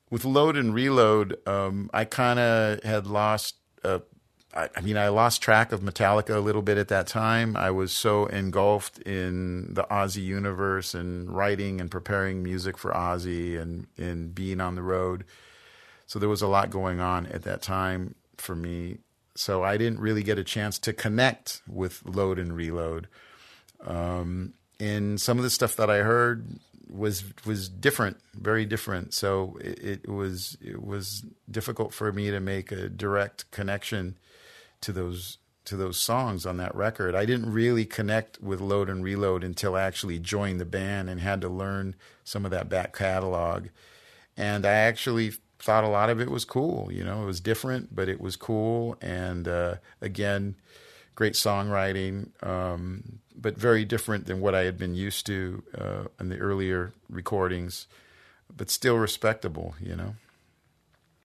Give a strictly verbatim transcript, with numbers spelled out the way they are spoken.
with Load and Reload, um, I kind of had lost. Uh, I, I mean, I lost track of Metallica a little bit at that time. I was so engulfed in the Ozzy universe and writing and preparing music for Ozzy and and being on the road. So there was a lot going on at that time for me. So I didn't really get a chance to connect with Load and Reload. Um, and some of the stuff that I heard was was different, very different. So it, it was it was difficult for me to make a direct connection to those to those songs on that record. I didn't really connect with Load and Reload until I actually joined the band and had to learn some of that back catalog. And I actually thought a lot of it was cool. You know, it was different, but it was cool. And uh, again, great songwriting, um, but very different than what I had been used to uh, in the earlier recordings, but still respectable, you know.